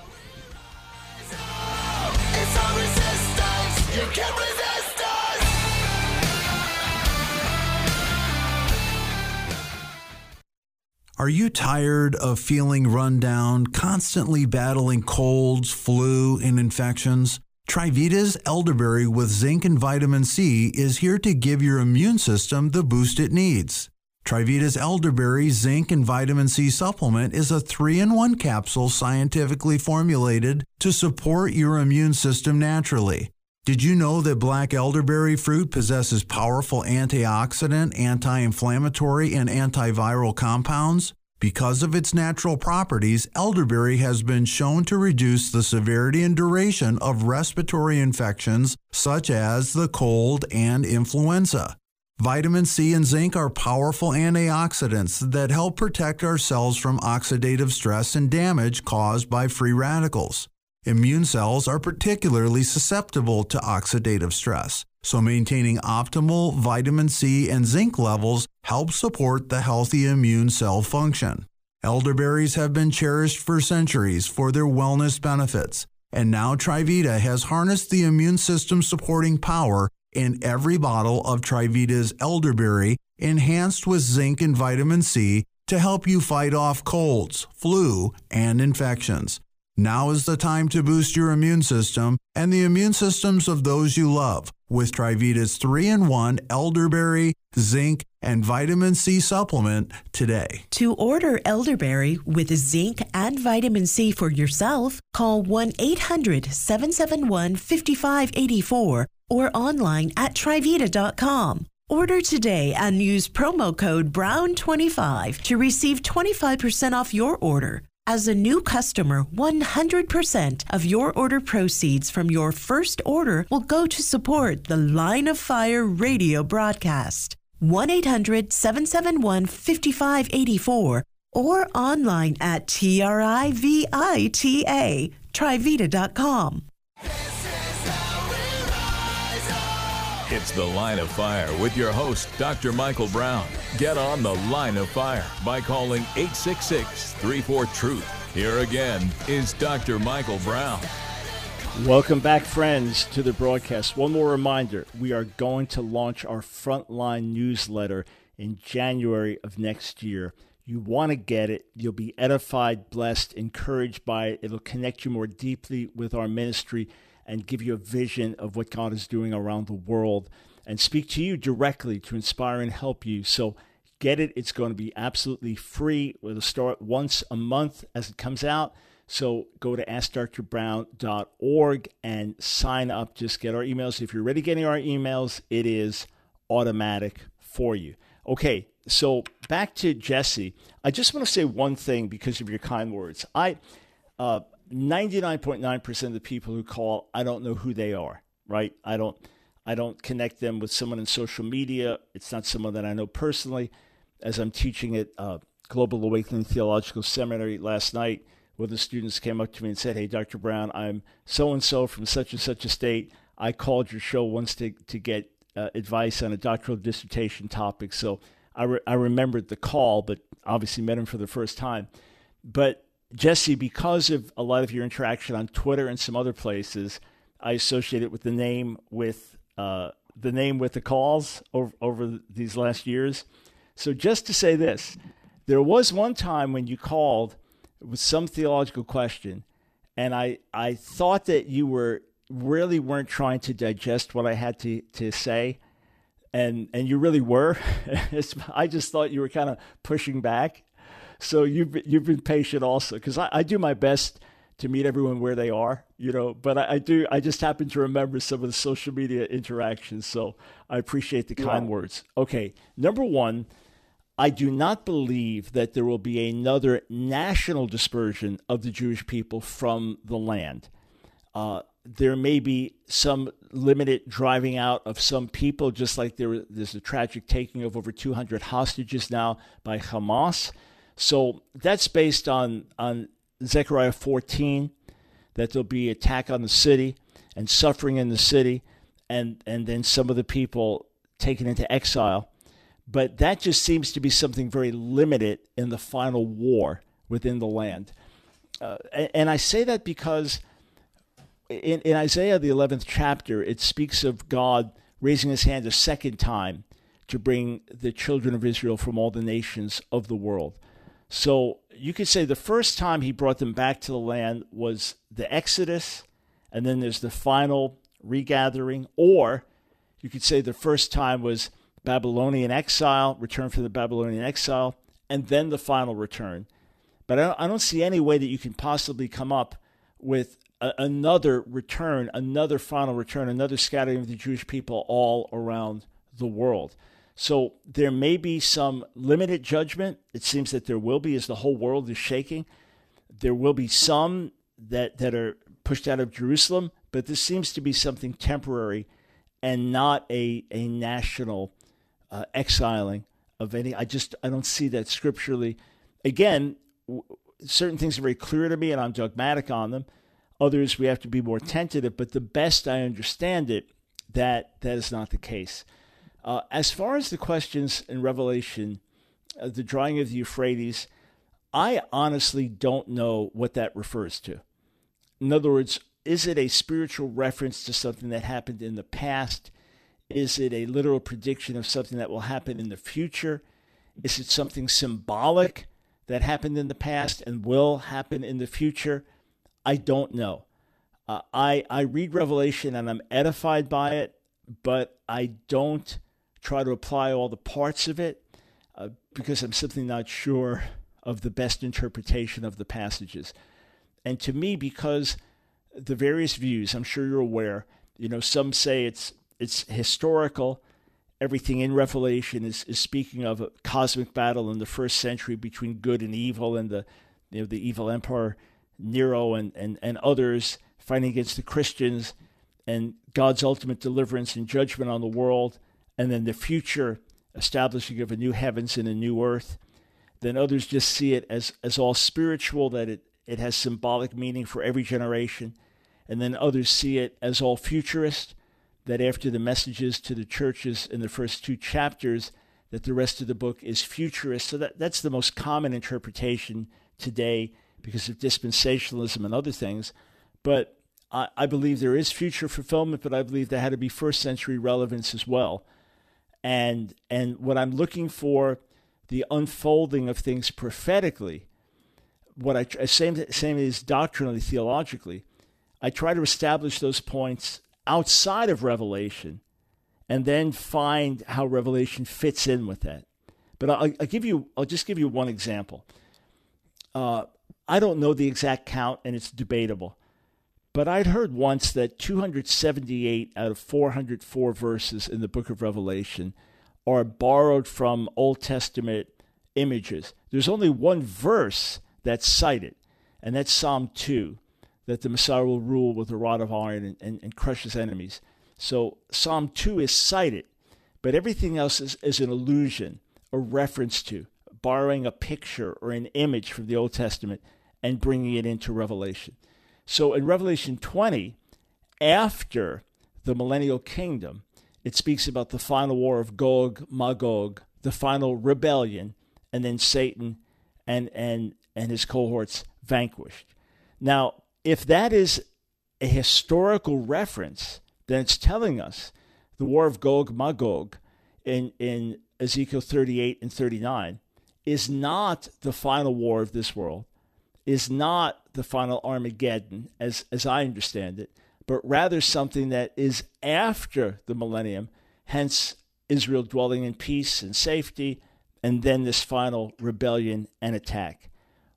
It's our resistance. You can't resist us. Are you tired of feeling run down, constantly battling colds, flu, and infections? Trivita's elderberry with zinc and vitamin C is here to give your immune system the boost it needs. Trivita's elderberry, zinc, and vitamin C supplement is a three in one capsule scientifically formulated to support your immune system naturally. Did you know that black elderberry fruit possesses powerful antioxidant, anti-inflammatory, and antiviral compounds? Because of its natural properties, elderberry has been shown to reduce the severity and duration of respiratory infections such as the cold and influenza. Vitamin C and zinc are powerful antioxidants that help protect our cells from oxidative stress and damage caused by free radicals. Immune cells are particularly susceptible to oxidative stress, so maintaining optimal vitamin C and zinc levels helps support the healthy immune cell function. Elderberries have been cherished for centuries for their wellness benefits, and now Trivita has harnessed the immune system supporting power in every bottle of Trivita's elderberry, enhanced with zinc and vitamin C to help you fight off colds, flu, and infections. Now is the time to boost your immune system and the immune systems of those you love with Trivita's three in one elderberry, zinc, and vitamin C supplement today. To order elderberry with zinc and vitamin C for yourself, call one eight hundred seven seven one five five eight four or online at trivita dot com. Order today and use promo code brown twenty-five to receive twenty-five percent off your order. As a new customer, one hundred percent of your order proceeds from your first order will go to support the Line of Fire radio broadcast. one eight hundred seven seven one five five eight four or online at Trivita, trivita dot com. It's the Line of Fire with your host, Doctor Michael Brown. Get on the Line of Fire by calling eight six six, three four, truth. Here again is Doctor Michael Brown. Welcome back, friends, to the broadcast. One more reminder, we are going to launch our Frontline newsletter in January of next year. You want to get it. You'll be edified, blessed, encouraged by it. It'll connect you more deeply with our ministry and give you a vision of what God is doing around the world and speak to you directly to inspire and help you. So get it. It's going to be absolutely free. It'll start once a month as it comes out. So go to ask dr brown dot org and sign up. Just get our emails. If you're already getting our emails, it is automatic for you. Okay, so back to Jesse. I just want to say one thing because of your kind words. I, uh, ninety-nine point nine percent of the people who call, I don't know who they are, right? I don't, I don't connect them with someone in social media. It's not someone that I know personally. As I'm teaching at uh, Global Awakening Theological Seminary last night, one of the students came up to me and said, "Hey, Doctor Brown, I'm so-and-so from such and such a state. I called your show once to, to get uh, advice on a doctoral dissertation topic." So I, re- I remembered the call, but obviously met him for the first time. But Jesse, because of a lot of your interaction on Twitter and some other places, I associate it with the name with uh, the name with the calls over, over these last years. So just to say this, there was one time when you called with some theological question, and I, I thought that you were really weren't trying to digest what I had to, to say, and and you really were. I just thought you were kind of pushing back. So you've you've been patient also, because I, I do my best to meet everyone where they are, you know. But I, I do I just happen to remember some of the social media interactions, so I appreciate the kind yeah. words. Okay, number one. I do not believe that there will be another national dispersion of the Jewish people from the land. Uh, there may be some limited driving out of some people, just like there, there's a tragic taking of over two hundred hostages now by Hamas. So that's based on, on Zechariah fourteen, that there'll be attack on the city and suffering in the city, and, and then some of the people taken into exile. But that just seems to be something very limited in the final war within the land. Uh, and, and I say that because in, in Isaiah, the eleventh chapter, it speaks of God raising his hand a second time to bring the children of Israel from all the nations of the world. So you could say the first time he brought them back to the land was the Exodus, and then there's the final regathering. Or you could say the first time was Babylonian exile, return from the Babylonian exile, and then the final return. But I don't, I don't see any way that you can possibly come up with a, another return, another final return, another scattering of the Jewish people all around the world. So there may be some limited judgment. It seems that there will be as the whole world is shaking. There will be some that, that are pushed out of Jerusalem, but this seems to be something temporary and not a, a national Uh, exiling of any. I just, I don't see that scripturally. Again, w- certain things are very clear to me and I'm dogmatic on them. Others, we have to be more tentative, but the best I understand it, that that is not the case. Uh, as far as the questions in Revelation, uh, the drying of the Euphrates, I honestly don't know what that refers to. In other words, is it a spiritual reference to something that happened in the past? Is it a literal prediction of something that will happen in the future? Is it something symbolic that happened in the past and will happen in the future? I don't know. Uh, I, I read Revelation and I'm edified by it, but I don't try to apply all the parts of it uh, because I'm simply not sure of the best interpretation of the passages. And to me, because the various views, I'm sure you're aware, you know, some say it's It's historical. Everything in Revelation is, is speaking of a cosmic battle in the first century between good and evil, and the you know the evil emperor Nero and, and, and others fighting against the Christians, and God's ultimate deliverance and judgment on the world, and then the future establishing of a new heavens and a new earth. Then others just see it as, as all spiritual, that it, it has symbolic meaning for every generation. And then others see it as all futurist, that after the messages to the churches in the first two chapters, that the rest of the book is futurist. So that, that's the most common interpretation today because of dispensationalism and other things. But I, I believe there is future fulfillment, but I believe there had to be first century relevance as well. And and what I'm looking for the unfolding of things prophetically, what I same same as doctrinally, theologically, I try to establish those points outside of Revelation, and then find how Revelation fits in with that. But I'll, I'll give you, I'll just give you one example. Uh, I don't know the exact count, and it's debatable, but I'd heard once that two hundred seventy-eight out of four hundred four verses in the book of Revelation are borrowed from Old Testament images. There's only one verse that's cited, and that's Psalm two, that the Messiah will rule with a rod of iron and, and, and crush his enemies. So Psalm two is cited, but everything else is, is an allusion, a reference to, borrowing a picture or an image from the Old Testament and bringing it into Revelation. So in Revelation twenty, after the millennial kingdom, it speaks about the final war of Gog, Magog, the final rebellion, and then Satan and, and, and his cohorts vanquished. Now, if that is a historical reference, then it's telling us the war of Gog, Magog in, in Ezekiel thirty-eight and thirty-nine is not the final war of this world, is not the final Armageddon, as, as I understand it, but rather something that is after the millennium, hence Israel dwelling in peace and safety, and then this final rebellion and attack.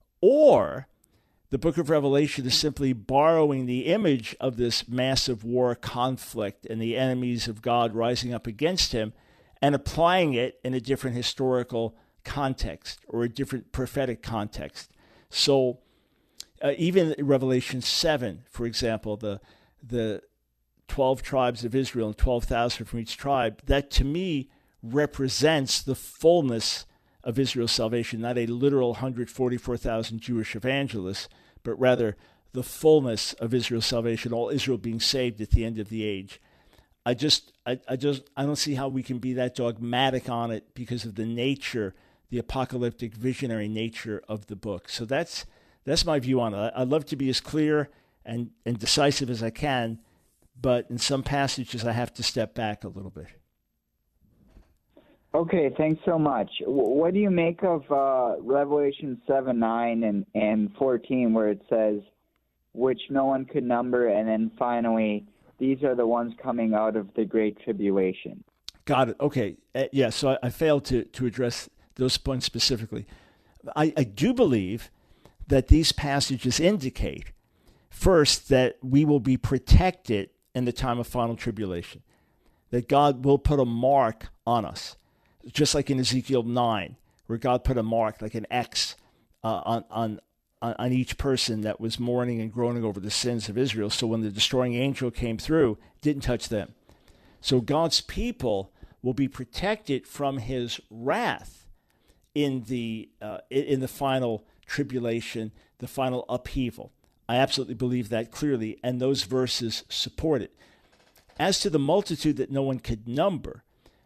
Or the book of Revelation is simply borrowing the image of this massive war conflict and the enemies of God rising up against him and applying it in a different historical context or a different prophetic context. So uh, even in Revelation seven, for example, the the twelve tribes of Israel and twelve thousand from each tribe, that to me represents the fullness of Israel's salvation, not a literal one hundred forty-four thousand Jewish evangelists, but rather the fullness of Israel's salvation, all Israel being saved at the end of the age. I just, I, I just, I don't see how we can be that dogmatic on it because of the nature, the apocalyptic, visionary nature of the book. So that's that's my view on it. I'd love to be as clear and, and decisive as I can, but in some passages I have to step back a little bit. Okay, thanks so much. What do you make of uh, Revelation seven, nine, and, and fourteen, where it says, which no one could number, and then finally, these are the ones coming out of the Great Tribulation? Got it. Okay. Uh, yeah, so I, I failed to, to address those points specifically. I, I do believe that these passages indicate, first, that we will be protected in the time of final tribulation, that God will put a mark on us. Just like in Ezekiel nine, where God put a mark, like an X, uh, on, on on each person that was mourning and groaning over the sins of Israel. So when the destroying angel came through, it didn't touch them. So God's people will be protected from his wrath in the uh, in the final tribulation, the final upheaval. I absolutely believe that clearly, and those verses support it. As to the multitude that no one could number,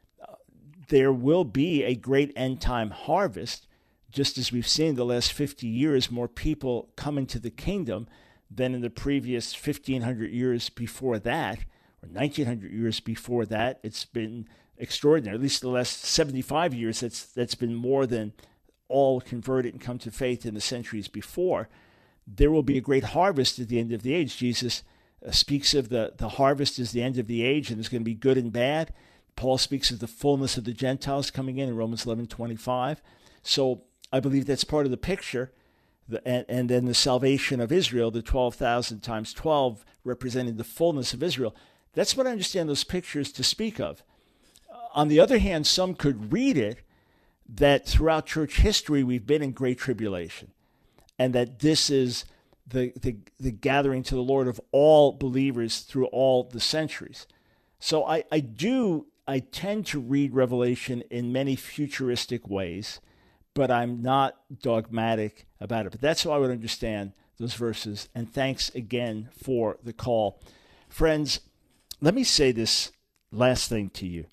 there will be a great end-time harvest, just as we've seen the last fifty years, more people come into the kingdom than in the previous fifteen hundred years before that, or nineteen hundred years before that. It's been extraordinary. At least the last seventy-five years, that's that's been more than all converted and come to faith in the centuries before. There will be a great harvest at the end of the age. Jesus uh, speaks of the, the harvest as the end of the age, and there's going to be good and bad. Paul speaks of the fullness of the Gentiles coming in in Romans eleven twenty-five. So I believe that's part of the picture. The, and, and then the salvation of Israel, the twelve thousand times twelve, representing the fullness of Israel. That's what I understand those pictures to speak of. Uh, on the other hand, some could read it that throughout church history we've been in great tribulation, and that this is the, the, the gathering to the Lord of all believers through all the centuries. So I, I do... I tend to read Revelation in many futuristic ways, but I'm not dogmatic about it. But that's how I would understand those verses. And thanks again for the call. Friends, let me say this last thing to you.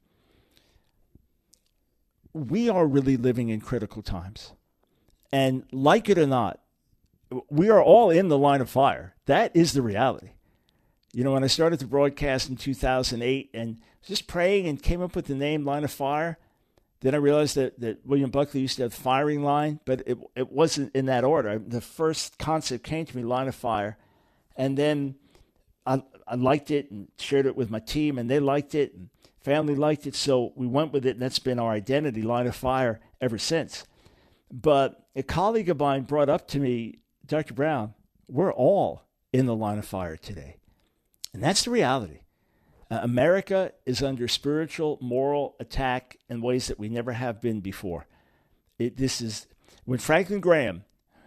We are really living in critical times. And like it or not, we are all in the line of fire. That is the reality. You know, when I started to broadcast in two thousand eight and just praying and came up with the name Line of Fire, Then I realized that, that William Buckley used to have firing line, but it it wasn't in that order. The first concept came to me, line of fire, and then I, I liked it and shared it with my team, and they liked it, and family liked it, so we went with it, and that's been our identity, line of fire, ever since. But a colleague of mine brought up to me, Doctor Brown, we're all in the line of fire today. And that's the reality. Uh, America is under spiritual, moral attack in ways that we never have been before. It, this is, when Franklin Graham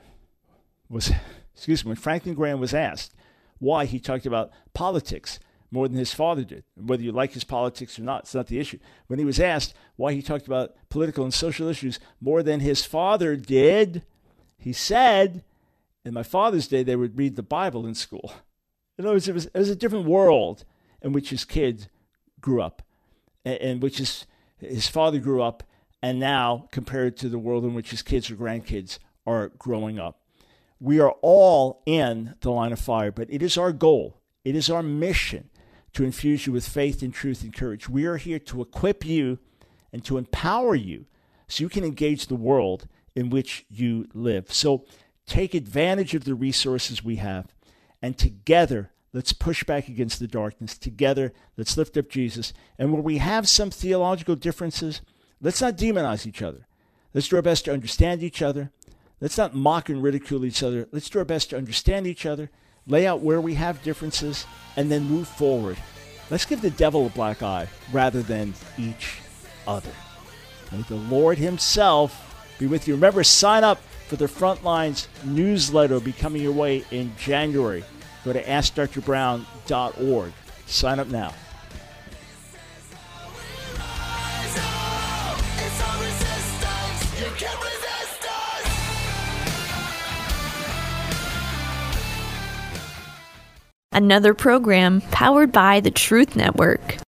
was, excuse me, when Franklin Graham was asked why he talked about politics more than his father did, whether you like his politics or not, it's not the issue. When he was asked why he talked about political and social issues more than his father did, he said, in my father's day, they would read the Bible in school. In other words, it was, it was a different world in which his kids grew up, in which his, his father grew up, and now compared to the world in which his kids or grandkids are growing up. We are all in the line of fire, but it is our goal, it is our mission to infuse you with faith and truth and courage. We are here to equip you and to empower you so you can engage the world in which you live. So take advantage of the resources we have, and together, let's push back against the darkness. Together, let's lift up Jesus. And where we have some theological differences, let's not demonize each other. Let's do our best to understand each other. Let's not mock and ridicule each other. Let's do our best to understand each other, lay out where we have differences, and then move forward. Let's give the devil a black eye rather than each other. May the Lord himself be with you. Remember, sign up for the Frontlines newsletter. Will be coming your way in January. Go to ask dr brown dot org. Sign up now. Another program powered by the Truth Network.